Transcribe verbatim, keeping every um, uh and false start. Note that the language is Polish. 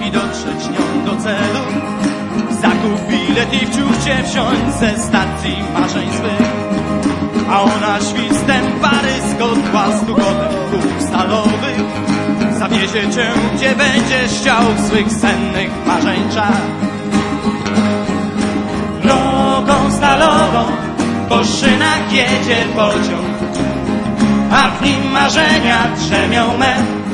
i dotrzeć nią do celu. Zakup bilet i wciąż cię wsiąść ze stacji marzeń swych. A ona świstem parysko-tła stukotem kół stalowych zawiezie cię, gdzie będziesz chciał w swych sennych marzeń czar. Drogą stalową po szynach jedzie pociąg, a w nim marzenia drzemią me.